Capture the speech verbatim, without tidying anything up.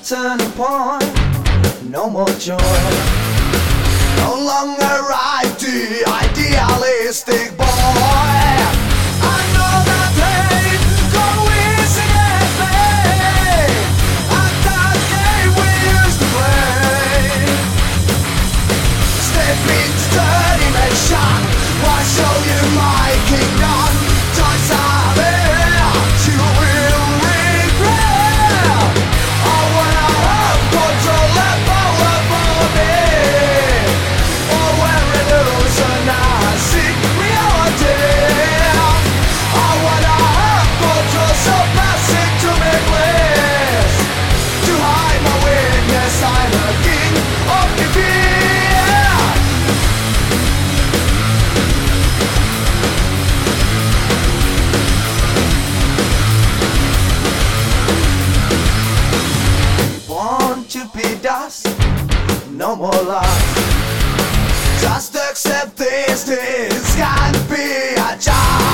turning point. No more joy. No longer ride the idealistic boy. I know that pain coincidence me. At that game we used to play. Step into dirty nation. Why show you my kingdom? Choice I made, you will regret. Oh, when I have control and power for me. Oh, when illusion I seek reality. Oh, when I have control, so passing to make ways. To hide my weakness, I'm a king of the fear. To be dust, no more love. Just accept this, this can't be a job.